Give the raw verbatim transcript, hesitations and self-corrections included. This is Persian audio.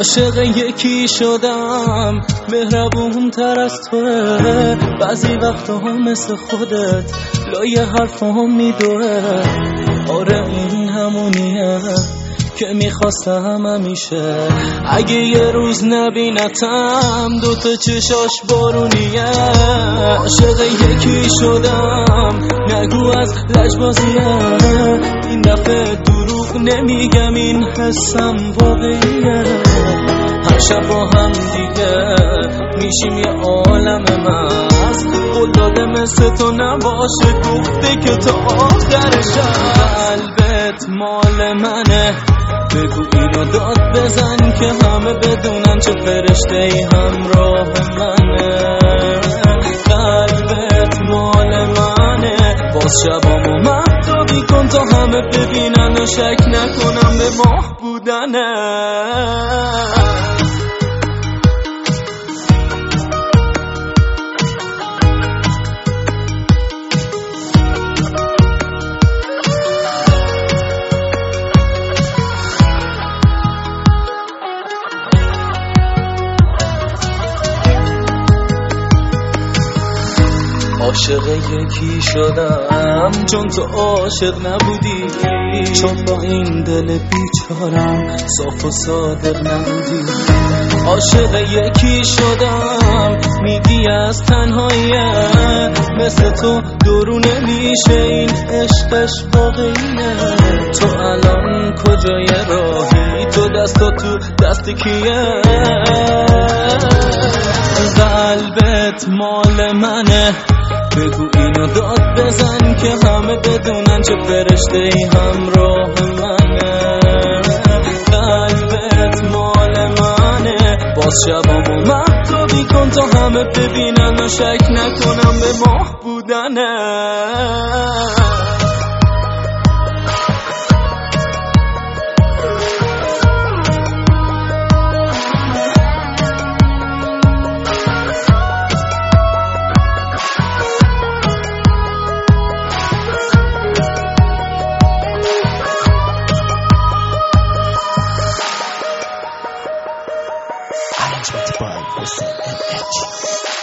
عاشق یکی شدم مهربون تر از توه، بعضی وقتا هم مثل خودت لای حرف هم میدوه. آره این همونیه که میخواستم همیشه، اگه یه روز نبینتم دوتا چشاش بارونیه. عاشق یکی شدم نگو از لجبازیه، این دفعه دروغ نمیگم این حسم واقعیه. هر شب با هم دیگه میشیم یه عالم مست، قول داده مثل تو نباشه، گفته که تا آخرش قلبت مال منه. بگو اینو داد بزن که همه بدونن چه فرشته ای همراه منه. قلبت مال منه، باز شبامو مهتابی کن تا همه ببینن و شک نکنم به ماه بودنه. عاشق یکی شدم چون تو عاشق نبودی، چون با این دل بیچارم صاف و صادق نبودی. عاشق یکی شدم میگی از تنهاییه، مثل تو درو نمیشه این عشقش واقعیه. تو الان کجای راهی؟ تو دستا تو دست کیه؟ قلبت مال منه، بگو اینو داد بزن که همه بدونن چه فرشته ای همراه منه. قلبت مال منه، باز شبامو مهتابی کن تا همه ببینن و شک نکنم به ماه بودنه. Arrangement by Hussein M H.